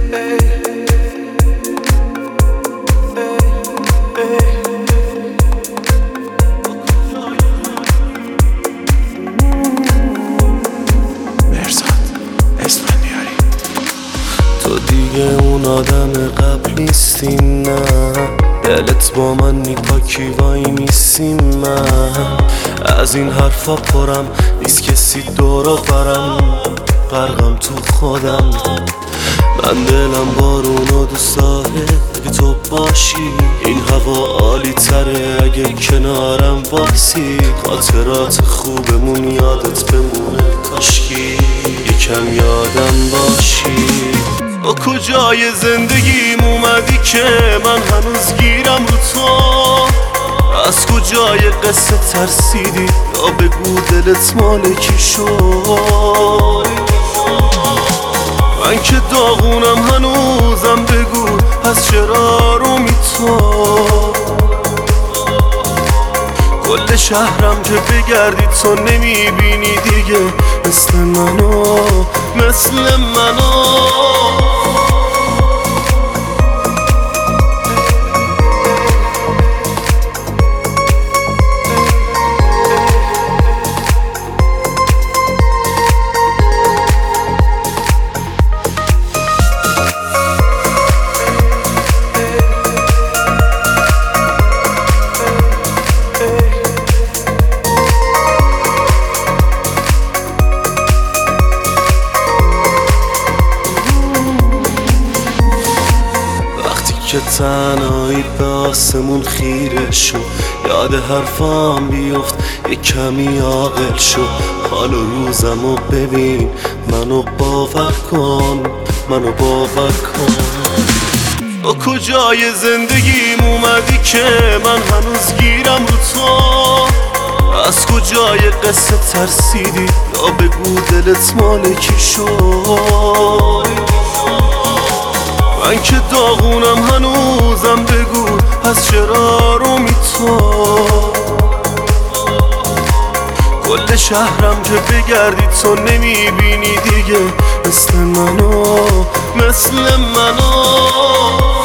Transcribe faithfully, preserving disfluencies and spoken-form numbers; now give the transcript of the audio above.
تو دیگه اون آدم قبل نیستی نه، دلت با من نیپاکی وای میسیم. من از این حرفا پرم نیست کسی دورا برم، غرقم تو خودم. من دلم بارونو دوست داره که تو باشی، این هوا عالی تره اگه کنارم باسی. خاطرات خوبمون یادت بمونه کاشکی یکم یادم باشی. تو کجای زندگیم اومدی که من هنوز گیرم رو تو؟ از کجای قصه ترسیدی یا بگو دلت مال کی شد؟ من که داغونم هنوزم، بگو از چرا رو می تو؟ کل شهرم که بگردی تو نمیبینی دیگه مثل منو، مثل منو. که تنهایی به آسمون خیره شو، یاد حرفام بیفت یه کمی عاقل شو. حال و روزمو ببین، منو باور کن، منو باور کن. تو کجای زندگیم اومدی که من هنوز گیرم رو تو؟ از کجای قصه ترسیدی یا بگو دلت مال کی شد؟ من که داغونم هنوزم، بگو از چرا رو می تو؟ کل شهرم که بگردی تو نمیبینی دیگه مثل منو، مثل منو.